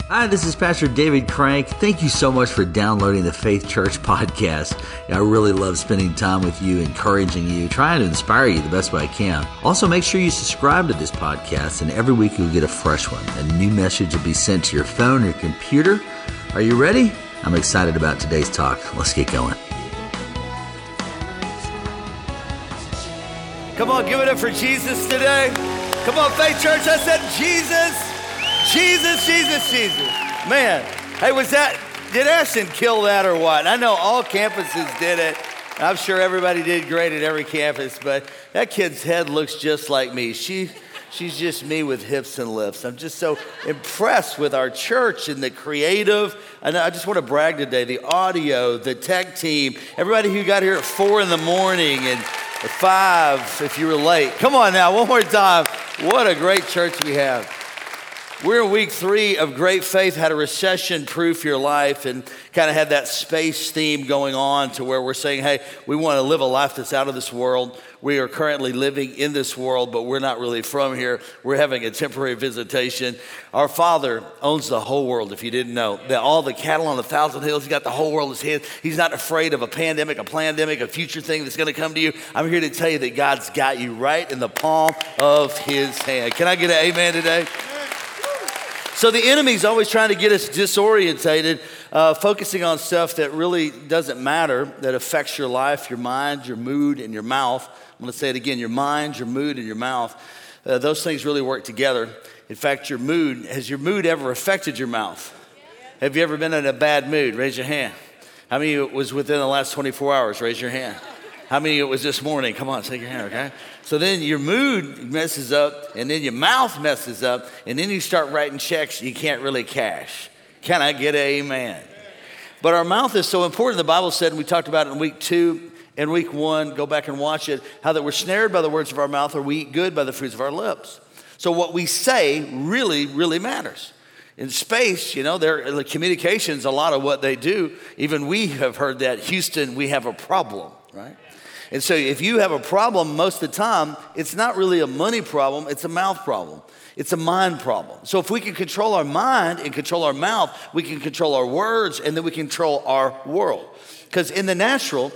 Hi, this is Pastor David Crank. Thank you so much for downloading the Faith Church podcast. I really love spending time with you, encouraging you, trying to inspire you the best way I can. Also, make sure you subscribe to this podcast, and every week you'll get a fresh one. A new message will be sent to your phone or your computer. Are you ready? I'm excited about today's talk. Let's get going. Come on, give it up for Jesus today. Come on, Faith Church. I said Jesus. Jesus, Jesus, Jesus. Man, hey, did Ashton kill that or what? I know all campuses did it. I'm sure everybody did great at every campus, but that kid's head looks just like me. She's just me with hips and lips. I'm just so impressed with our church and the creative. And I just want to brag today, the audio, the tech team, everybody who got here at 4 a.m. and at 5 if you were late. Come on now, one more time. What a great church we have. We're in week 3 of Great Faith, how to recession-proof your life, and kind of had that space theme going on to where we're saying, hey, we want to live a life that's out of this world. We are currently living in this world, but we're not really from here. We're having a temporary visitation. Our Father owns the whole world, if you didn't know. That all the cattle on 1,000 hills, He's got the whole world in His hands. He's not afraid of a pandemic, a plandemic, a future thing that's going to come to you. I'm here to tell you that God's got you right in the palm of His hand. Can I get an amen today? So the enemy's always trying to get us disorientated, focusing on stuff that really doesn't matter, that affects your life, your mind, your mood, and your mouth. I'm going to say it again, your mind, your mood, and your mouth. Those things really work together. In fact, has your mood ever affected your mouth? Have you ever been in a bad mood? Raise your hand. How many of it was within the last 24 hours? Raise your hand. How many of it was this morning? Come on, take your hand, okay? So then your mood messes up, and then your mouth messes up, and then you start writing checks you can't really cash. Can I get an amen? But our mouth is so important. The Bible said, and we talked about it in week 2 and week 1, go back and watch it, how that we're snared by the words of our mouth, or we eat good by the fruits of our lips. So what we say really, really matters. In space, the communication's a lot of what they do. Even we have heard that, Houston, we have a problem, right? And so if you have a problem most of the time, it's not really a money problem, it's a mouth problem. It's a mind problem. So if we can control our mind and control our mouth, we can control our words, and then we control our world. Because in the natural,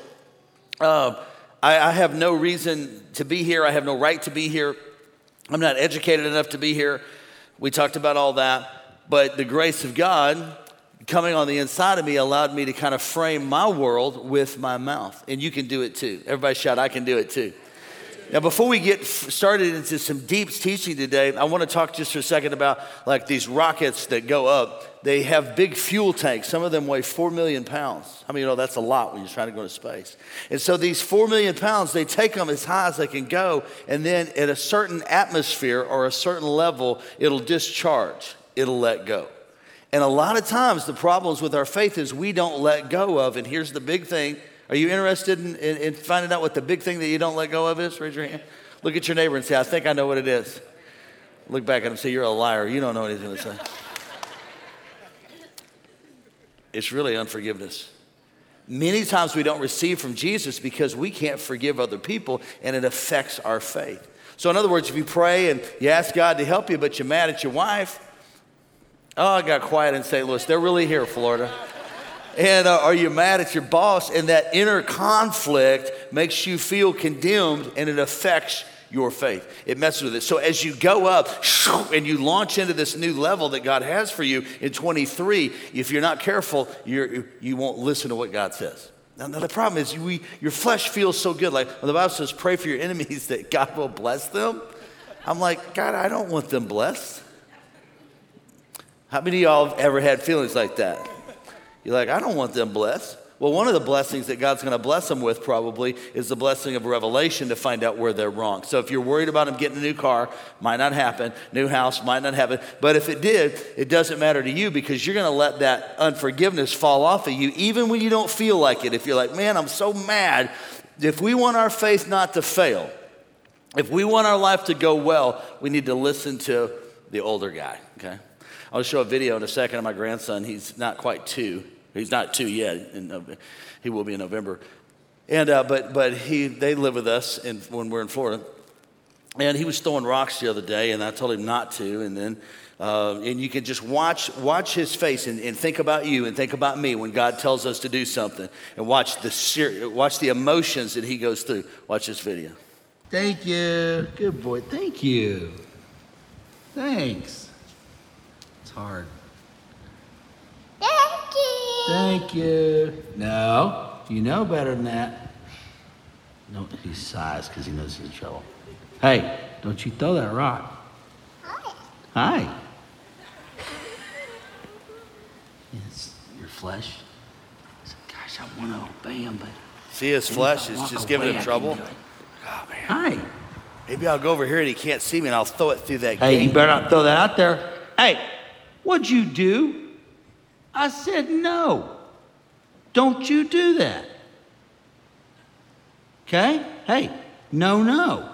I have no reason to be here. I have no right to be here. I'm not educated enough to be here. We talked about all that. But the grace of God coming on the inside of me allowed me to kind of frame my world with my mouth. And you can do it too. Everybody shout, I can do it too. Now, before we get started into some deep teaching today, I want to talk just for a second about like these rockets that go up. They have big fuel tanks. Some of them weigh 4 million pounds. How many of you know that's a lot when you're trying to go to space? And so these 4 million pounds, they take them as high as they can go. And then at a certain atmosphere or a certain level, it'll discharge. It'll let go. And a lot of times the problems with our faith is we don't let go of. And here's the big thing. Are you interested in finding out what the big thing that you don't let go of is? Raise your hand. Look at your neighbor and say, I think I know what it is. Look back at him and say, you're a liar. You don't know what he's going to say. It's really unforgiveness. Many times we don't receive from Jesus because we can't forgive other people, and it affects our faith. So in other words, if you pray and you ask God to help you, but you're mad at your wife, oh, I got quiet in St. Louis. They're really here, Florida. And are you mad at your boss? And that inner conflict makes you feel condemned, and it affects your faith. It messes with it. So as you go up and you launch into this new level that God has for you in 23, if you're not careful, you won't listen to what God says. Now the problem is your flesh feels so good. Like when the Bible says, pray for your enemies that God will bless them. I'm like, God, I don't want them blessed. How many of y'all have ever had feelings like that? You're like, I don't want them blessed. Well, one of the blessings that God's going to bless them with probably is the blessing of revelation to find out where they're wrong. So if you're worried about them getting a new car, might not happen. New house, might not happen. But if it did, it doesn't matter to you because you're going to let that unforgiveness fall off of you even when you don't feel like it. If you're like, man, I'm so mad. If we want our faith not to fail, if we want our life to go well, we need to listen to the older guy, okay? I'll show a video in a second of my grandson. He's not quite 2. He's not 2 yet. He will be in November. And but they live with us when we're in Florida. And he was throwing rocks the other day, and I told him not to. And then And you can just watch his face and think about you and think about me when God tells us to do something, and watch the emotions that he goes through. Watch this video. Thank you. Good boy. Thank you. Thanks. It's hard. Thank you. Thank you. No, you know better than that. No, he sighs because he knows he's in trouble. Hey, don't you throw that rock. Hi. It's your flesh. Gosh, I want to obey him, but... See his flesh is just giving him trouble? Oh, man. Hi. Maybe I'll go over here and he can't see me and I'll throw it through that gate. Hey, you better not throw that out there. Hey, what'd you do? I said no. Don't you do that. Okay? Hey, no.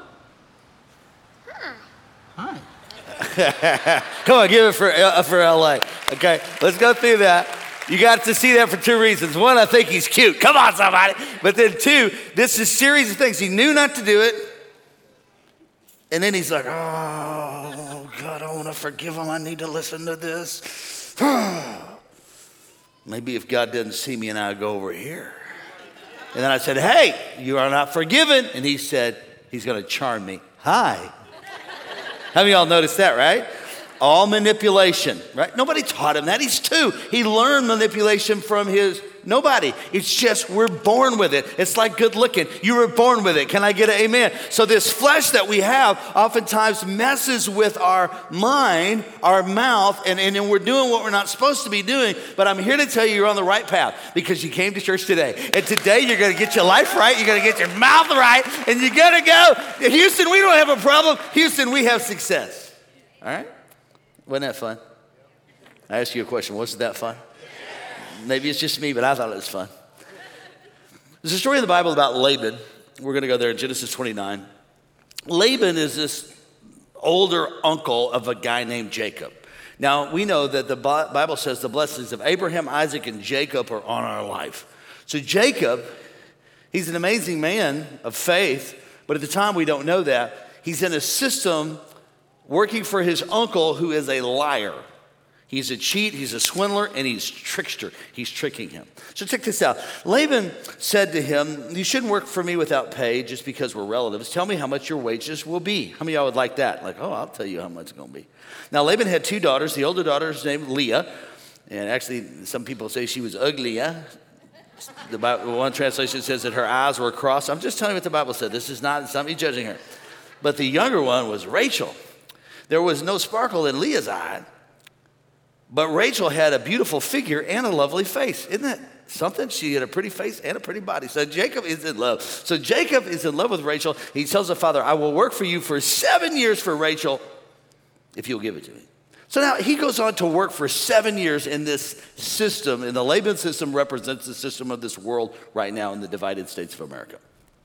Hi. Come on, give it for LA. Okay, let's go through that. You got to see that for two reasons. One, I think he's cute. Come on, somebody. But then two, this is a series of things. He knew not to do it. And then he's like, oh, God, I want to forgive him. I need to listen to this. Maybe if God doesn't see me and I go over here. And then I said, hey, you are not forgiven. And he said, he's going to charm me. Hi. How many of y'all noticed that, right? All manipulation, right? Nobody taught him that. He's 2. He learned manipulation from nobody. It's just we're born with it. It's like good looking. You were born with it. Can I get an amen? So this flesh that we have oftentimes messes with our mind, our mouth, and we're doing what we're not supposed to be doing. But I'm here to tell you you're on the right path because you came to church today. And today you're going to get your life right. You're going to get your mouth right. And you're going to go. Houston, we don't have a problem. Houston, we have success. All right? Wasn't that fun? I asked you a question. Wasn't that fun? Maybe it's just me, but I thought it was fun. There's a story in the Bible about Laban. We're going to go there in Genesis 29. Laban is this older uncle of a guy named Jacob. Now, we know that the Bible says the blessings of Abraham, Isaac, and Jacob are on our life. So Jacob, he's an amazing man of faith, but at the time we don't know that. He's in a system working for his uncle who is a liar. He's a cheat, he's a swindler, and he's a trickster. He's tricking him. So check this out. Laban said to him, you shouldn't work for me without pay just because we're relatives. Tell me how much your wages will be. How many of y'all would like that? Like, oh, I'll tell you how much it's going to be. Now, Laban had 2 daughters. The older daughter is named Leah. And actually, some people say she was ugly. The Bible, one translation says that her eyes were crossed. I'm just telling you what the Bible said. This is not somebody judging her. But the younger one was Rachel. There was no sparkle in Leah's eye, but Rachel had a beautiful figure and a lovely face. Isn't that something? She had a pretty face and a pretty body. So Jacob is in love. So Jacob is in love with Rachel. He tells the father, I will work for you for 7 years for Rachel if you'll give it to me. So now he goes on to work for 7 years in this system, and the Laban system represents the system of this world right now in the divided states of America.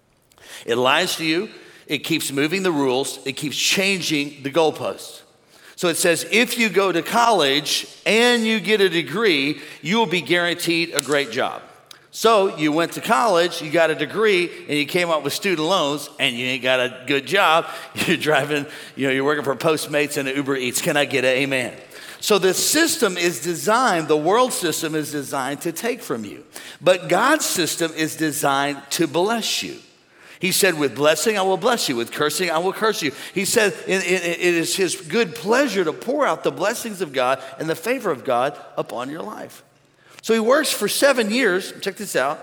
It lies to you. It keeps moving the rules. It keeps changing the goalposts. So it says, if you go to college and you get a degree, you will be guaranteed a great job. So you went to college, you got a degree, and you came up with student loans, and you ain't got a good job. You're driving, you're working for Postmates and Uber Eats. Can I get an amen? So the system is designed, the world system is designed to take from you. But God's system is designed to bless you. He said, with blessing, I will bless you. With cursing, I will curse you. He said, it is his good pleasure to pour out the blessings of God and the favor of God upon your life. So he works for 7 years. Check this out.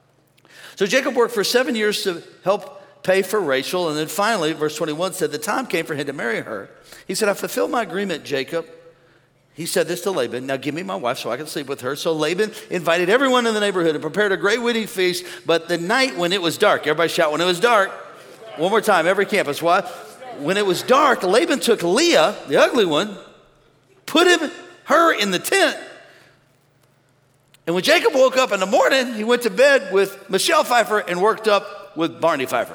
So Jacob worked for 7 years to help pay for Rachel. And then finally, verse 21 said, the time came for him to marry her. He said, I fulfilled my agreement, Jacob. He said this to Laban, now give me my wife so I can sleep with her. So Laban invited everyone in the neighborhood and prepared a great wedding feast. But the night when it was dark, everybody shout, when it was dark. One more time, every campus. What? When it was dark, Laban took Leah, the ugly one, put her in the tent. And when Jacob woke up in the morning, he went to bed with Michelle Pfeiffer and worked up with Barney Pfeiffer.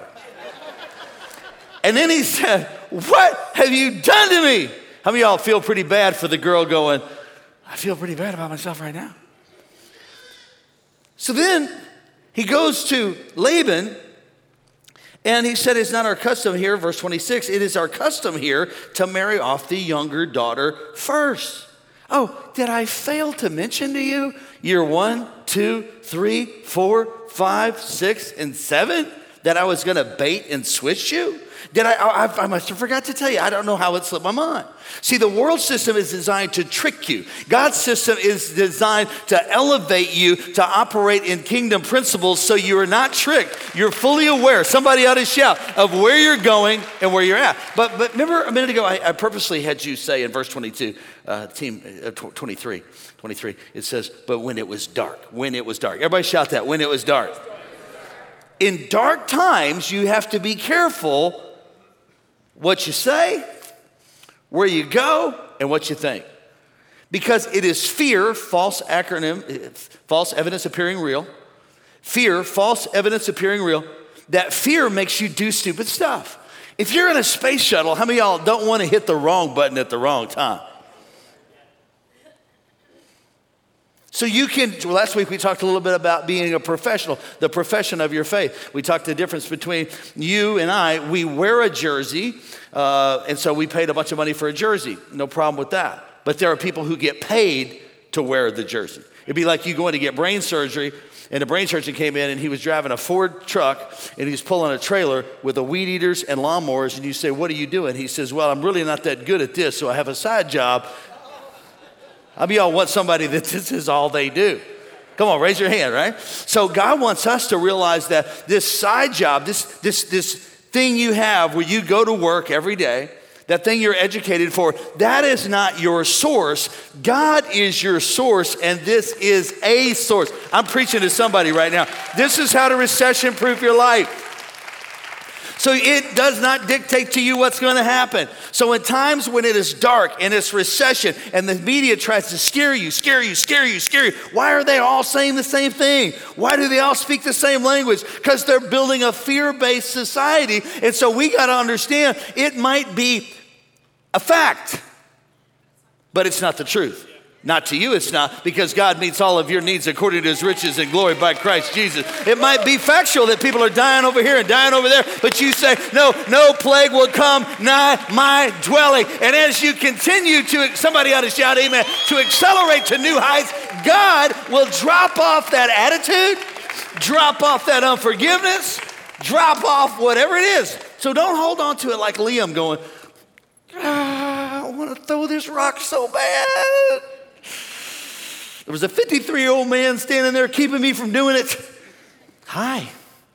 And then he said, what have you done to me? How many of y'all feel pretty bad for the girl going, I feel pretty bad about myself right now? So then he goes to Laban And he said, it's not our custom here, verse 26, it is our custom here to marry off the younger daughter first. Oh, did I fail to mention to you year 1, 2, 3, 4, 5, 6, and 7 that I was going to bait and switch you? I must have forgot to tell you. I don't know how it slipped my mind. See, the world system is designed to trick you. God's system is designed to elevate you to operate in kingdom principles so you are not tricked. You're fully aware. Somebody ought to shout of where you're going and where you're at. But remember a minute ago, I purposely had you say in verse 23, it says, but when it was dark, when it was dark. Everybody shout that, when it was dark. In dark times, you have to be careful what you say, where you go, and what you think. Because it is fear, false evidence appearing real. Fear, false evidence appearing real. That fear makes you do stupid stuff. If you're in a space shuttle, how many of y'all don't want to hit the wrong button at the wrong time? So last week we talked a little bit about being a professional, the profession of your faith. We talked the difference between you and I. We wear a jersey, and so we paid a bunch of money for a jersey. No problem with that. But there are people who get paid to wear the jersey. It'd be like you going to get brain surgery, and the brain surgeon came in and he was driving a Ford truck and he was pulling a trailer with the weed eaters and lawnmowers, and you say, what are you doing? He says, well, I'm really not that good at this, so I have a side job. How many of y'all want somebody that this is all they do? Come on, raise your hand, right? So God wants us to realize that this side job, this thing you have where you go to work every day, that thing you're educated for, that is not your source. God is your source, and this is a source. I'm preaching to somebody right now. This is how to recession-proof your life. So it does not dictate to you what's going to happen. So in times when it is dark and it's recession and the media tries to scare you, why are they all saying the same thing? Why do they all speak the same language? Because they're building a fear-based society. And so we got to understand it might be a fact, but it's not the truth. Not to you, it's not, because God meets all of your needs according to his riches and glory by Christ Jesus. It might be factual that people are dying over here and dying over there, but you say, no plague will come nigh my dwelling. And as you continue to, somebody ought to shout amen, to accelerate to new heights, God will drop off that attitude, drop off that unforgiveness, drop off whatever it is. So don't hold on to it like Liam going, I want to throw this rock so bad. There was a 53-year-old man standing there keeping me from doing it. Hi.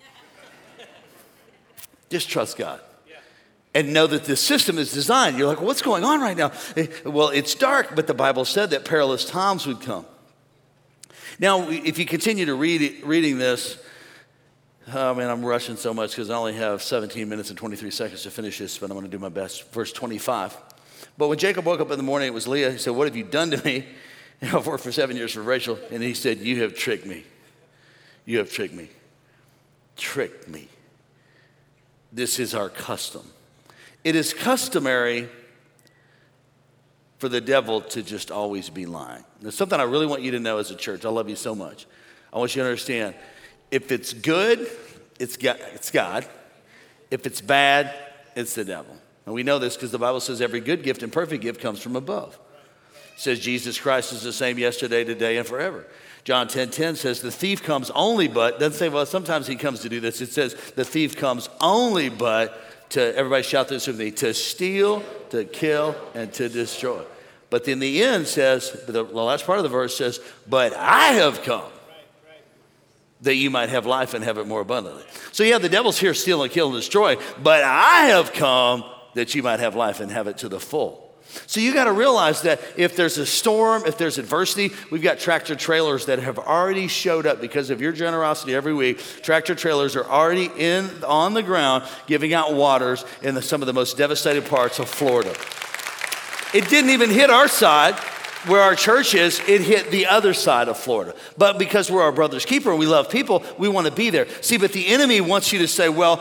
Just trust God. And know that this system is designed. You're like, well, what's going on right now? Well, it's dark, but the Bible said that perilous times would come. Now, if you continue to reading this, oh man, I'm rushing so much because I only have 17 minutes and 23 seconds to finish this, but I'm going to do my best. Verse 25. But when Jacob woke up in the morning, it was Leah. He said, what have you done to me? I've worked for 7 years for Rachel. And he said, you have tricked me. You have tricked me. Tricked me. This is our custom. It is customary for the devil to just always be lying. There's something I really want you to know as a church. I love you so much. I want you to understand, if it's good, it's God. If it's bad, it's the devil. And we know this because the Bible says every good gift and perfect gift comes from above. It says Jesus Christ is the same yesterday, today, and forever. John 10:10 says the thief comes only but, doesn't say, well, sometimes he comes to do this. It says the thief comes only but to, everybody shout this with me, to steal, to kill, and to destroy. But then the end says, the last part of the verse says, but I have come that you might have life and have it more abundantly. So yeah, the devil's here, steal and kill and destroy, but I have come that you might have life and have it to the full. So you got to realize that if there's a storm, if there's adversity, we've got tractor trailers that have already showed up because of your generosity every week. Tractor trailers are already on the ground giving out waters in some of the most devastated parts of Florida. It didn't even hit our side where our church is, it hit the other side of Florida. But because we're our brother's keeper and we love people, we want to be there. See, but the enemy wants you to say, well,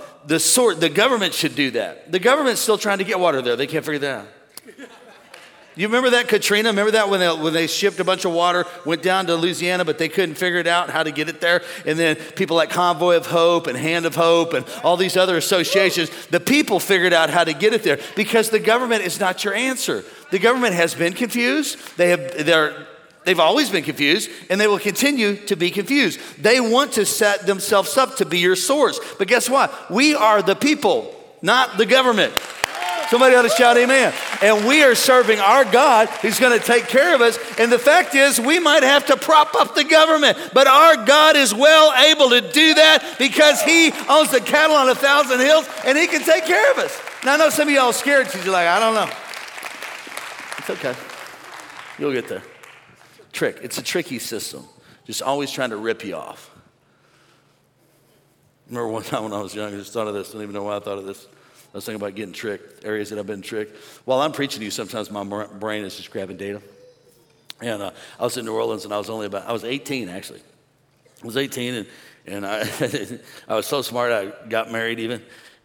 the government should do that. The government's still trying to get water there. They can't figure that out. You remember that, Katrina? Remember that when they shipped a bunch of water, went down to Louisiana, but they couldn't figure it out how to get it there? And then people like Convoy of Hope and Hand of Hope and all these other associations, the people figured out how to get it there because the government is not your answer. The government has been confused. They've always been confused, and they will continue to be confused. They want to set themselves up to be your source. But guess what? We are the people, not the government. Somebody ought to shout amen. And we are serving our God who's going to take care of us. And the fact is, we might have to prop up the government, but our God is well able to do that because he owns the cattle on 1,000 hills and he can take care of us. Now, I know some of y'all are scared because you're like, I don't know. It's okay. You'll get there. Trick. It's a tricky system. Just always trying to rip you off. Remember one time when I was young, I just thought of this. I don't even know why I thought of this. I was thinking about getting tricked, areas that I've been tricked. While I'm preaching to you, sometimes my brain is just grabbing data. And I was in New Orleans, and I was 18, actually. I was 18, and I, I was so smart, I got married even.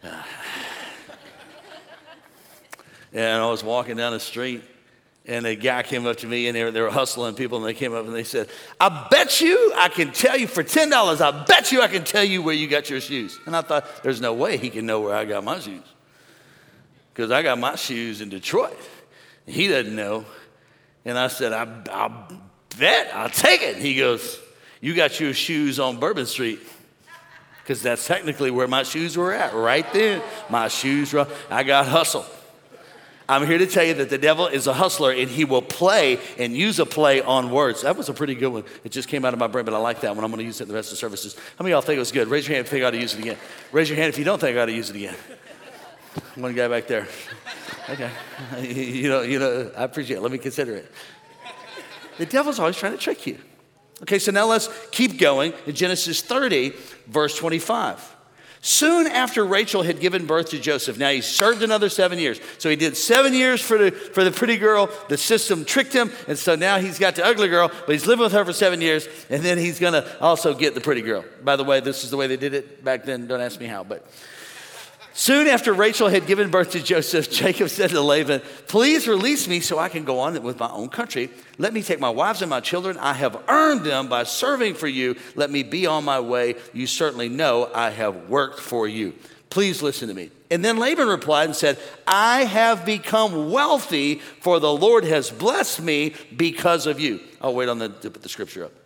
And I was walking down the street, and a guy came up to me, and they were hustling people, and they came up and they said, I bet you I can tell you for $10, I bet you I can tell you where you got your shoes. And I thought, there's no way he can know where I got my shoes. Because I got my shoes in Detroit. He doesn't know. And I said, I'll bet, I'll take it. And he goes, you got your shoes on Bourbon Street. Because that's technically where my shoes were at, right there. My shoes were, I got hustle. I'm here to tell you that the devil is a hustler and he will play and use a play on words. That was a pretty good one. It just came out of my brain, but I like that one. I'm going to use it in the rest of the services. How many of y'all think it was good? Raise your hand if you think I ought to use it again. Raise your hand if you don't think I ought to use it again. One guy back there. Okay. You know, I appreciate it. Let me consider it. The devil's always trying to trick you. Okay, so now let's keep going in Genesis 30, verse 25. Soon after Rachel had given birth to Joseph, now he served another 7 years. So he did 7 years for the pretty girl. The system tricked him, and so now he's got the ugly girl, but he's living with her for 7 years, and then he's going to also get the pretty girl. By the way, this is the way they did it back then. Don't ask me how, but soon after Rachel had given birth to Joseph, Jacob said to Laban, please release me so I can go on with my own country. Let me take my wives and my children. I have earned them by serving for you. Let me be on my way. You certainly know I have worked for you. Please listen to me. And then Laban replied and said, I have become wealthy, for the Lord has blessed me because of you. I'll wait to put the scripture up.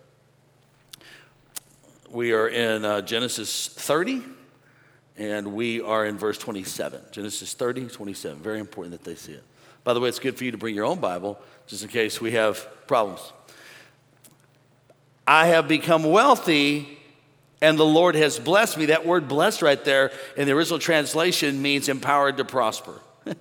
We are in Genesis 30. And we are in verse 27, Genesis 30, 27. Very important that they see it. By the way, it's good for you to bring your own Bible, just in case we have problems. I have become wealthy, and the Lord has blessed me. That word blessed right there in the original translation means empowered to prosper.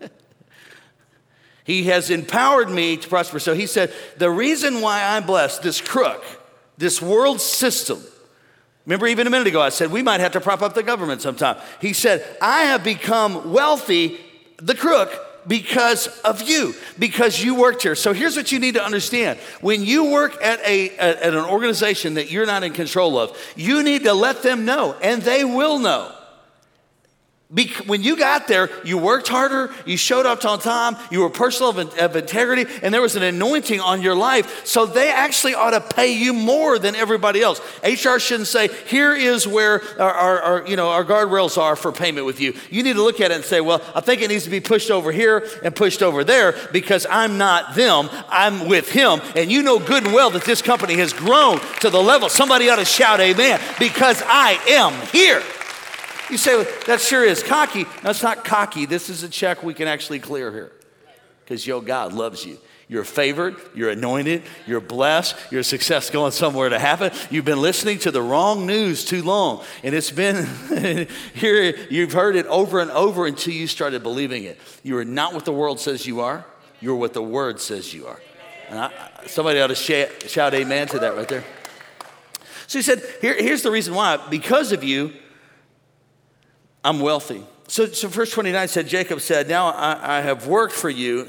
He has empowered me to prosper. So he said, the reason why I'm blessed, this crook, this world system, remember even a minute ago I said we might have to prop up the government sometime. He said, I have become wealthy, the crook, because of you, because you worked here. So here's what you need to understand. When you work at an organization that you're not in control of, you need to let them know, and they will know. When you got there, you worked harder, you showed up on time, you were a person of integrity, and there was an anointing on your life. So they actually ought to pay you more than everybody else. HR shouldn't say, here is where our guardrails are for payment with you. You need to look at it and say, well, I think it needs to be pushed over here and pushed over there because I'm not them, I'm with him. And you know good and well that this company has grown to the level, somebody ought to shout amen, because I am here. You say, well, that sure is cocky. No, it's not cocky. This is a check we can actually clear here because your God loves you. You're favored, you're anointed, you're blessed, your success going somewhere to happen. You've been listening to the wrong news too long, and it's been here, you've heard it over and over until you started believing it. You are not what the world says you are, you're what the word says you are. And somebody ought to shout amen to that right there. So he said, here's the reason why. Because of you, I'm wealthy. So verse 29 said, Jacob said, now I have worked for you.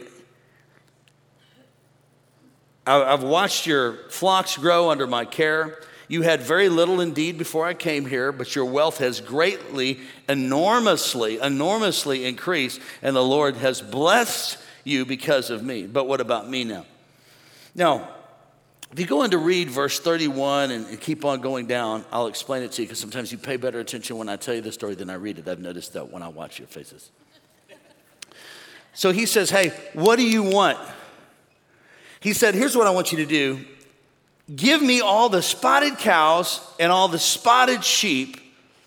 I've watched your flocks grow under my care. You had very little indeed before I came here, but your wealth has greatly, enormously increased, and the Lord has blessed you because of me. But what about me now? Now, if you go in to read verse 31 and keep on going down, I'll explain it to you because sometimes you pay better attention when I tell you the story than I read it. I've noticed that when I watch your faces. So he says, hey, what do you want? He said, here's what I want you to do. Give me all the spotted cows and all the spotted sheep.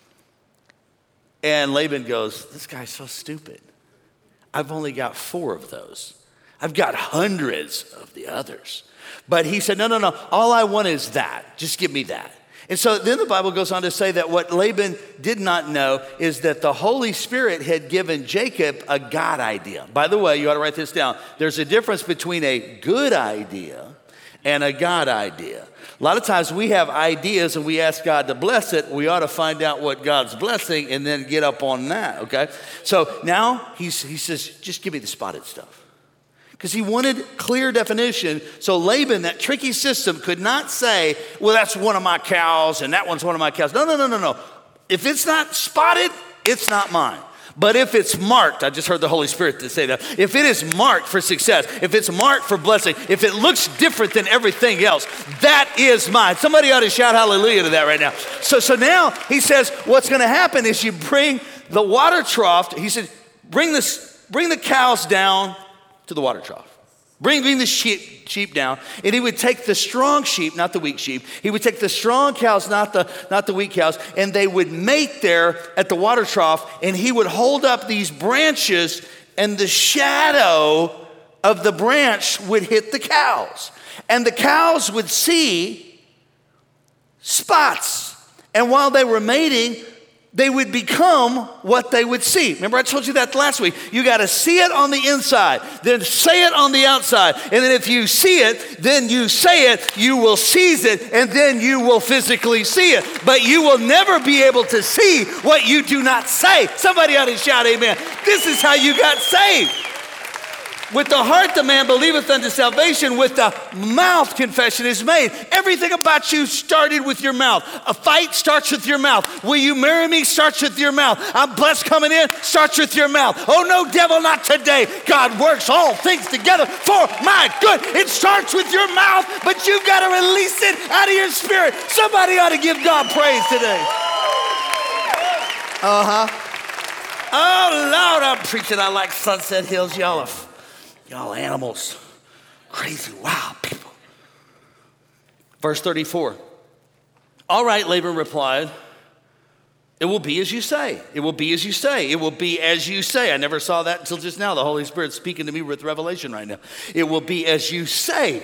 And Laban goes, this guy's so stupid. I've only got 4 of those. I've got hundreds of the others. But he said, no, all I want is that. Just give me that. And so then the Bible goes on to say that what Laban did not know is that the Holy Spirit had given Jacob a God idea. By the way, you ought to write this down. There's a difference between a good idea and a God idea. A lot of times we have ideas and we ask God to bless it. We ought to find out what God's blessing and then get up on that, okay? So now he says, just give me the spotted stuff. Because he wanted clear definition. So Laban, that tricky system, could not say, well, that's one of my cows and that one's one of my cows. No. If it's not spotted, it's not mine. But if it's marked, I just heard the Holy Spirit say that. If it is marked for success, if it's marked for blessing, if it looks different than everything else, that is mine. Somebody ought to shout hallelujah to that right now. So now he says, what's going to happen is you bring the water trough. He said, bring the cows down to the water trough. Bring the sheep down, and he would take the strong sheep, not the weak sheep. He would take the strong cows, not the weak cows, and they would mate there at the water trough, and he would hold up these branches, and the shadow of the branch would hit the cows. And the cows would see spots. And while they were mating, they would become what they would see. Remember, I told you that last week. You got to see it on the inside, then say it on the outside. And then if you see it, then you say it, you will seize it, and then you will physically see it. But you will never be able to see what you do not say. Somebody ought to shout amen. This is how you got saved. With the heart the man believeth unto salvation, with the mouth confession is made. Everything about you started with your mouth. A fight starts with your mouth. Will you marry me? Starts with your mouth. I'm blessed coming in, starts with your mouth. Oh no, devil, not today. God works all things together for my good. It starts with your mouth, but you've got to release it out of your spirit. Somebody ought to give God praise today. Oh Lord, I'm preaching. I like Sunset Hills. Y'all animals, crazy, wild people. Verse 34. All right, Laban replied, it will be as you say. It will be as you say. It will be as you say. I never saw that until just now. The Holy Spirit's speaking to me with revelation right now. It will be as you say.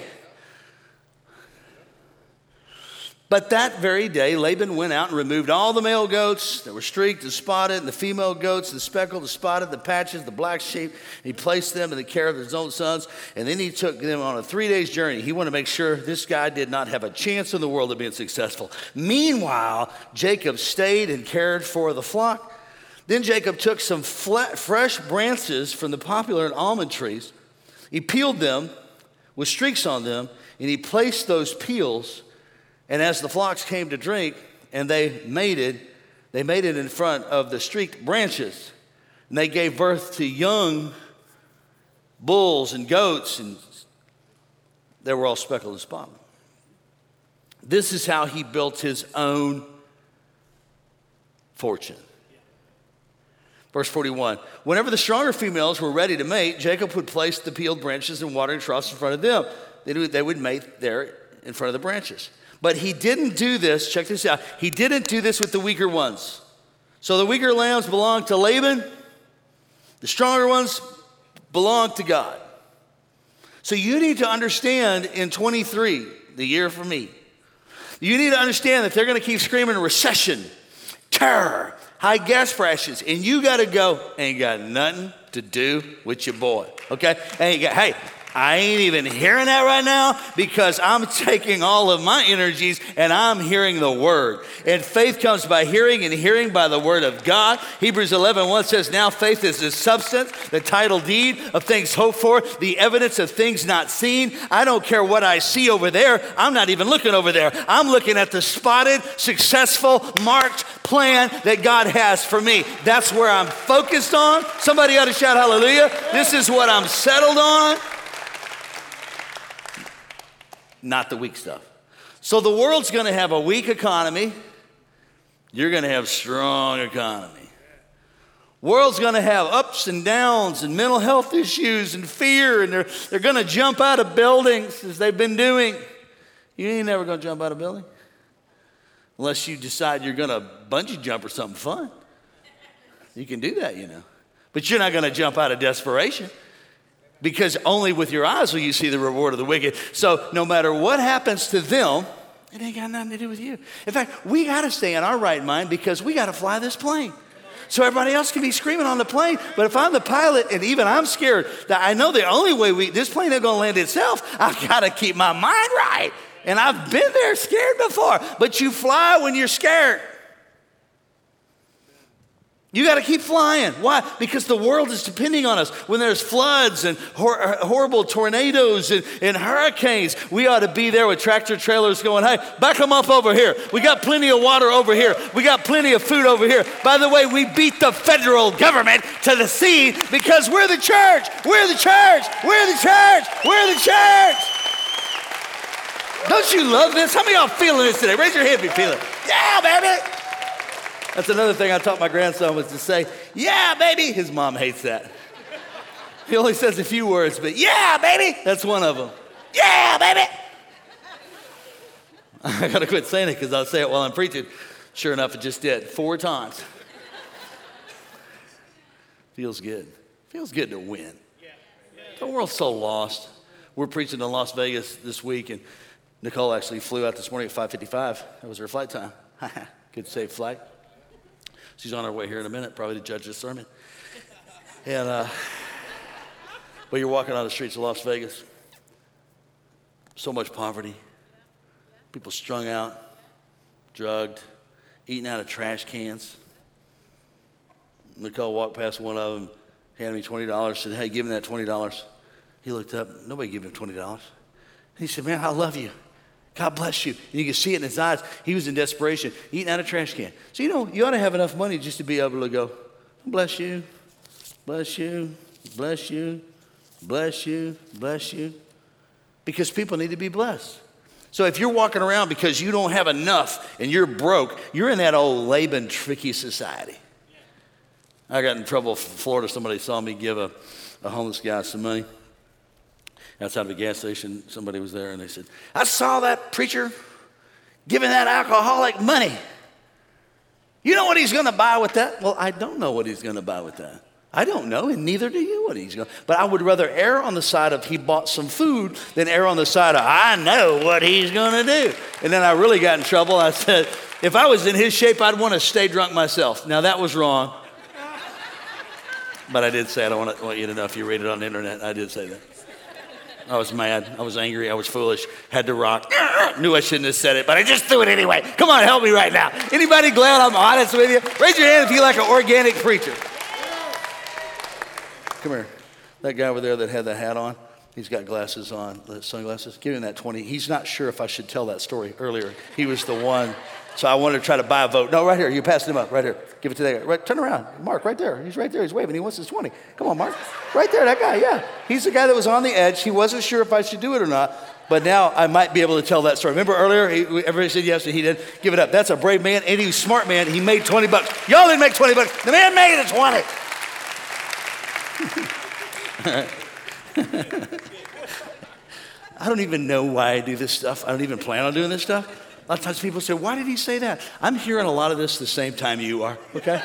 But that very day, Laban went out and removed all the male goats that were streaked and spotted, and the female goats, the speckled, the spotted, the patches, the black sheep. He placed them in the care of his own sons, and then he took them on a 3-day journey. He wanted to make sure this guy did not have a chance in the world of being successful. Meanwhile, Jacob stayed and cared for the flock. Then Jacob took some fresh branches from the poplar and almond trees. He peeled them with streaks on them, and he placed those peels. And as the flocks came to drink and they mated in front of the streaked branches. And they gave birth to young bulls and goats, and they were all speckled and spotted. This is how he built his own fortune. Verse 41, whenever the stronger females were ready to mate, Jacob would place the peeled branches and watering troughs in front of them. They would mate there in front of the branches. But he didn't do this, check this out, he didn't do this with the weaker ones. So the weaker lambs belonged to Laban, the stronger ones belonged to God. So you need to understand in 23, the year for me, you need to understand that they're going to keep screaming recession, terror, high gas prices, and you got to go, ain't got nothing to do with your boy, okay? Hey, I ain't even hearing that right now because I'm taking all of my energies and I'm hearing the word. And faith comes by hearing, and hearing by the word of God. Hebrews 11:1 says, now faith is the substance, the title deed of things hoped for, the evidence of things not seen. I don't care what I see over there. I'm not even looking over there. I'm looking at the spotted, successful, marked plan that God has for me. That's where I'm focused on. Somebody ought to shout hallelujah. This is what I'm settled on. Not the weak stuff. So the world's going to have a weak economy. You're going to have strong economy. World's going to have ups and downs and mental health issues and fear, and they're going to jump out of buildings as they've been doing. You ain't never going to jump out of a building unless you decide you're going to bungee jump or something fun. You can do that, you know. But you're not going to jump out of desperation. Because only with your eyes will you see the reward of the wicked. So no matter what happens to them, it ain't got nothing to do with you. In fact, we got to stay in our right mind because we got to fly this plane. So everybody else can be screaming on the plane. But if I'm the pilot and even I'm scared, that I know the only way this plane ain't going to land itself, I've got to keep my mind right. And I've been there scared before. But you fly when you're scared. You got to keep flying. Why? Because the world is depending on us. When there's floods and horrible tornadoes and hurricanes, we ought to be there with tractor trailers going, hey, back them up over here. We got plenty of water over here. We got plenty of food over here. By the way, we beat the federal government to the sea because we're the church. We're the church. We're the church. We're the church. Don't you love this? How many of y'all feeling this today? Raise your hand if you feel it. Yeah, baby. That's another thing I taught my grandson was to say, yeah, baby. His mom hates that. He only says a few words, but yeah, baby. That's one of them. Yeah, baby. I got to quit saying it because I'll say it while I'm preaching. Sure enough, it just did 4 times. Feels good. Feels good to win. The world's so lost. We're preaching in Las Vegas this week, and Nicole actually flew out this morning at 5:55. That was her flight time. Good safe flight. She's on her way here in a minute, probably to judge this sermon. And but you're walking on the streets of Las Vegas. So much poverty. People strung out, drugged, eating out of trash cans. Nicole walked past one of them, handed me $20, said, hey, give him that $20. He looked up, nobody gave him $20. And he said, man, I love you. God bless you. And you can see it in his eyes. He was in desperation, eating out of a trash can. So, you know, you ought to have enough money just to be able to go, bless you, bless you, bless you, bless you, bless you. Because people need to be blessed. So if you're walking around because you don't have enough and you're broke, you're in that old Laban tricky society. I got in trouble in Florida. Somebody saw me give a homeless guy some money. Outside of a gas station, somebody was there, and they said, I saw that preacher giving that alcoholic money. You know what he's going to buy with that? Well, I don't know what he's going to buy with that. I don't know, and neither do you what he's going to. But I would rather err on the side of he bought some food than err on the side of I know what he's going to do. And then I really got in trouble. I said, if I was in his shape, I'd want to stay drunk myself. Now, that was wrong. But I did say, I don't want you to know if you read it on the internet. I did say that. I was mad. I was angry. I was foolish. Had to rock. Knew I shouldn't have said it, but I just threw it anyway. Come on, help me right now. Anybody glad I'm honest with you? Raise your hand if you like an organic preacher. Come here. That guy over there that had the hat on, he's got glasses on, sunglasses. Give him that 20. He's not sure if I should tell that story earlier. He was the one. So I wanted to try to buy a vote. No, right here. You passed him up. Right here. Give it to that guy. Right, turn around. Mark, right there. He's right there. He's waving. He wants his 20. Come on, Mark. Right there, that guy. Yeah. He's the guy that was on the edge. He wasn't sure if I should do it or not. But now I might be able to tell that story. Remember earlier, everybody said yes, and he did. Give it up. That's a brave man, and he was a smart man. He made $20. Y'all didn't make $20. The man made it 20. I don't even know why I do this stuff. I don't even plan on doing this stuff. A lot of times people say, why did he say that? I'm hearing a lot of this the same time you are, okay?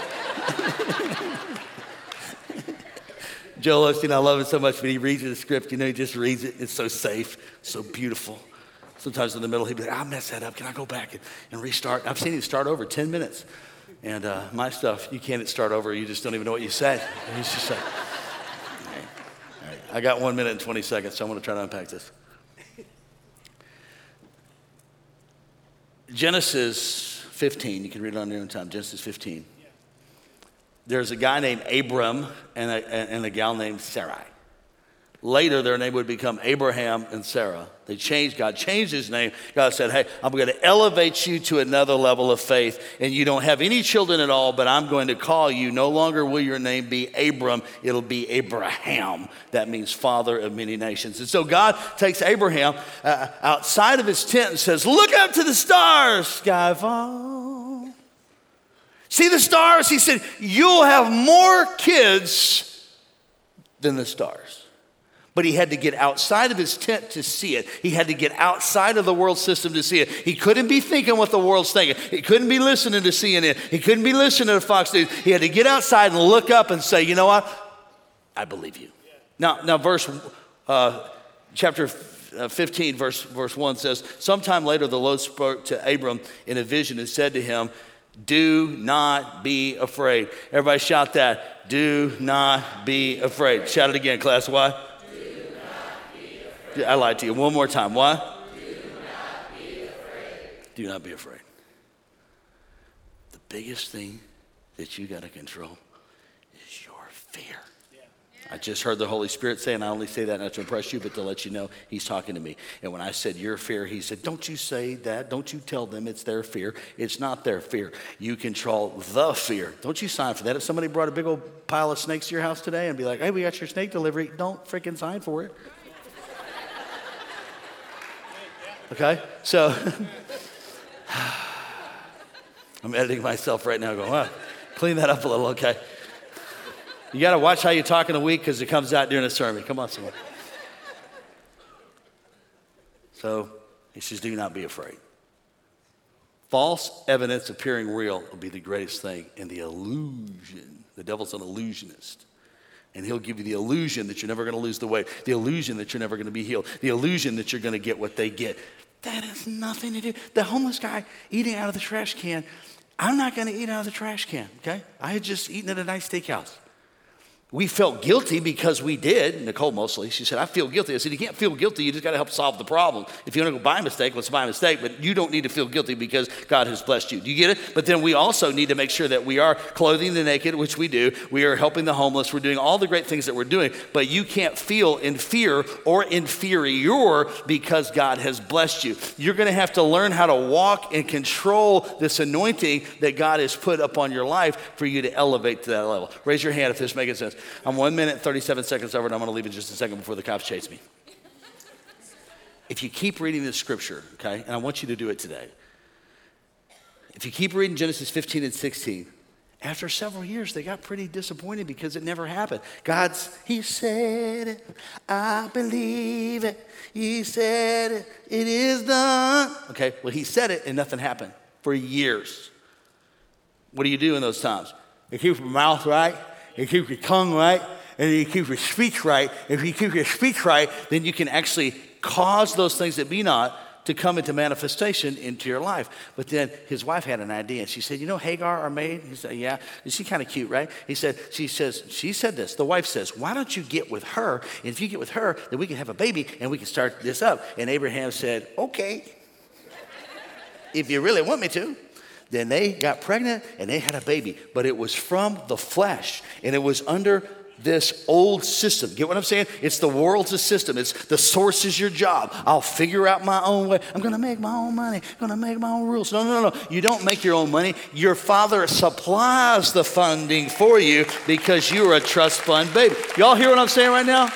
Joel Osteen, I love it so much when he reads the script. You know, he just reads it. It's so safe, so beautiful. Sometimes in the middle, he'd be like, I'll mess that up. Can I go back and restart? I've seen him start over 10 minutes. And my stuff, you can't start over. You just don't even know what you said. And he's just like, all right. I got 1 minute and 20 seconds, so I'm going to try to unpack this. Genesis 15, you can read it on your own time, Genesis 15. There's a guy named Abram and a gal named Sarai. Later, their name would become Abraham and Sarah. God changed his name. God said, hey, I'm going to elevate you to another level of faith, and you don't have any children at all, but I'm going to call you. No longer will your name be Abram, it'll be Abraham. That means father of many nations. And so God takes Abraham outside of his tent and says, look up to the stars, Skyfall. See the stars? He said, you'll have more kids than the stars. But he had to get outside of his tent to see it. He had to get outside of the world system to see it. He couldn't be thinking what the world's thinking. He couldn't be listening to CNN. He couldn't be listening to Fox News. He had to get outside and look up and say, you know what? I believe you. Now chapter 15, verse 1 says, sometime later the Lord spoke to Abram in a vision and said to him, do not be afraid. Everybody shout that. Do not be afraid. Shout it again, class. Why? I lied to you. One more time. What? Do not be afraid. Do not be afraid. The biggest thing that you got to control is your fear. Yeah. I just heard the Holy Spirit say, and I only say that not to impress you, but to let you know he's talking to me. And when I said your fear, he said, don't you say that. Don't you tell them it's their fear. It's not their fear. You control the fear. Don't you sign for that. If somebody brought a big old pile of snakes to your house today and be like, hey, we got your snake delivery, don't freaking sign for it. Okay, so I'm editing myself right now going, clean that up a little, okay? You got to watch how you talk in a week because it comes out during a sermon. Come on, someone. So he says, do not be afraid. False evidence appearing real will be the greatest thing in the illusion. The devil's an illusionist. And he'll give you the illusion that you're never going to lose the weight, the illusion that you're never going to be healed, the illusion that you're going to get what they get. That has nothing to do. The homeless guy eating out of the trash can, I'm not going to eat out of the trash can, okay? I had just eaten at a nice steakhouse. We felt guilty because we did. Nicole mostly. She said, I feel guilty. I said, you can't feel guilty. You just got to help solve the problem. If you want to go buy a mistake, let's buy a mistake. But you don't need to feel guilty because God has blessed you. Do you get it? But then we also need to make sure that we are clothing the naked, which we do. We are helping the homeless. We're doing all the great things that we're doing. But you can't feel in fear or inferior because God has blessed you. You're going to have to learn how to walk and control this anointing that God has put upon your life for you to elevate to that level. Raise your hand if this makes sense. I'm 1 minute and 37 seconds over, and I'm going to leave in just a second before the cops chase me. If you keep reading this scripture, okay, and I want you to do it today. If you keep reading Genesis 15 and 16, after several years, they got pretty disappointed because it never happened. He said it, I believe it. He said it, it is done. Okay, well, he said it and nothing happened for years. What do you do in those times? You keep your mouth right. You keep your tongue right, and you keep your speech right. If you keep your speech right, then you can actually cause those things that be not to come into manifestation into your life. But then his wife had an idea. She said, you know Hagar, our maid? He said, yeah. Is she kind of cute, right? She said this. The wife says, why don't you get with her? And if you get with her, then we can have a baby, and we can start this up. And Abraham said, okay, if you really want me to. Then they got pregnant and they had a baby, but it was from the flesh and it was under this old system. Get what I'm saying? It's the world's system. It's the source is your job. I'll figure out my own way. I'm going to make my own money. I'm going to make my own rules. No. You don't make your own money. Your father supplies the funding for you because you're a trust fund baby. Y'all hear what I'm saying right now?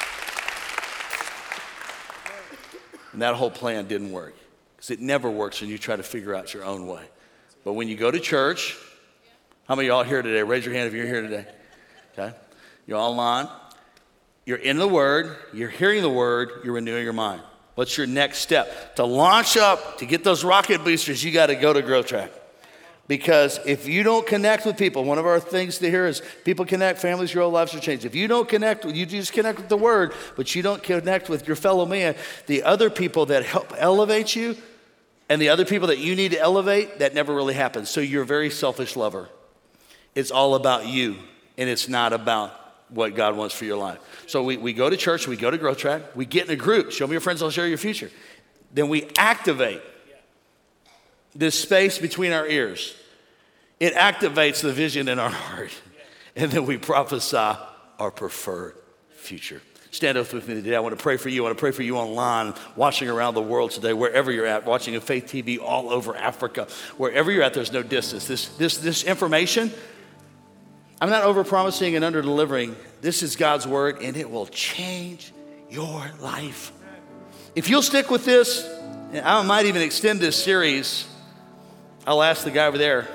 And that whole plan didn't work because it never works when you try to figure out your own way. But when you go to church, how many of y'all here today? Raise your hand if you're here today. Okay? You're online. You're in the Word. You're hearing the Word. You're renewing your mind. What's your next step? To launch up, to get those rocket boosters, you got to go to Growth Track. Because if you don't connect with people, one of our things to hear is people connect, families grow, lives are changed. If you don't connect, you just connect with the Word, but you don't connect with your fellow man, the other people that help elevate you, and the other people that you need to elevate, that never really happens. So you're a very selfish lover. It's all about you, and it's not about what God wants for your life. So we go to church, we go to Growth Track, we get in a group. Show me your friends, I'll show you your future. Then we activate this space between our ears. It activates the vision in our heart. And then we prophesy our preferred future. Stand up with me today. I want to pray for you. I want to pray for you online, watching around the world today, wherever you're at, watching a Faith TV all over Africa. Wherever you're at, there's no distance. This information, I'm not over-promising and under-delivering. This is God's word, and it will change your life. If you'll stick with this, and I might even extend this series, I'll ask the guy over there,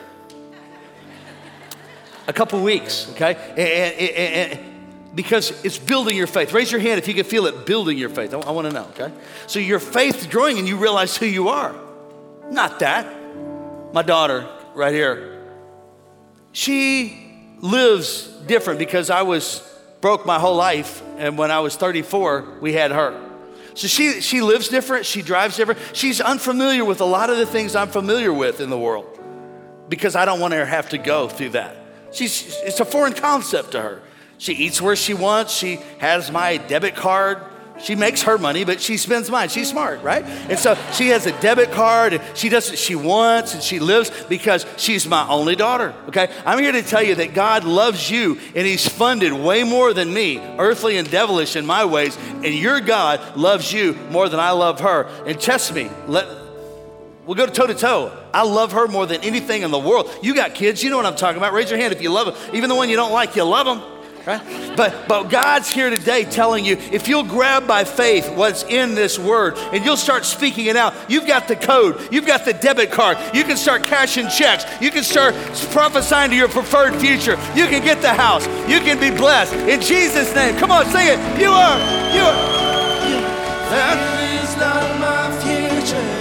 a couple weeks, okay? And because it's building your faith. Raise your hand if you can feel it building your faith. I want to know, okay? So your faith is growing and you realize who you are. Not that. My daughter right here, she lives different because I was broke my whole life, and when I was 34, we had her. So she lives different, she drives different. She's unfamiliar with a lot of the things I'm familiar with in the world because I don't want her to have to go through that. It's a foreign concept to her. She eats where she wants. She has my debit card. She makes her money, but she spends mine. She's smart, right? And so she has a debit card, and she does what she wants, and she lives because she's my only daughter, okay? I'm here to tell you that God loves you, and he's funded way more than me, earthly and devilish in my ways, and your God loves you more than I love her. And test me. We'll go toe-to-toe. I love her more than anything in the world. You got kids, you know what I'm talking about. Raise your hand if you love them. Even the one you don't like, you love them. Right? But God's here today telling you, if you'll grab by faith what's in this word and you'll start speaking it out, you've got the code, you've got the debit card, you can start cashing checks, you can start prophesying to your preferred future, you can get the house, you can be blessed. In Jesus' name, come on, sing it. You are. That is not my future.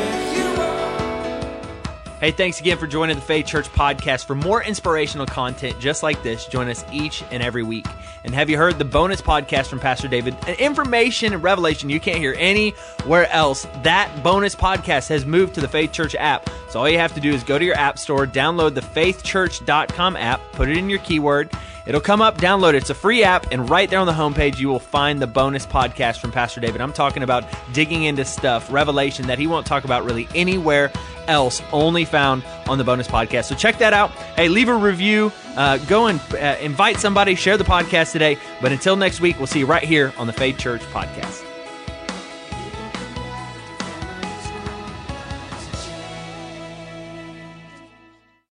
Hey, thanks again for joining the Faith Church Podcast. For more inspirational content just like this, join us each and every week. And have you heard the bonus podcast from Pastor David? An information and revelation you can't hear anywhere else. That bonus podcast has moved to the Faith Church app. So all you have to do is go to your app store, download the faithchurch.com app, put it in your keyword. It'll come up, download it. It's a free app, and right there on the homepage, you will find the bonus podcast from Pastor David. I'm talking about digging into stuff, revelation that he won't talk about really anywhere else, only found on the bonus podcast. So check that out. Hey, leave a review. Go and invite somebody, share the podcast today. But until next week, we'll see you right here on the Faith Church Podcast.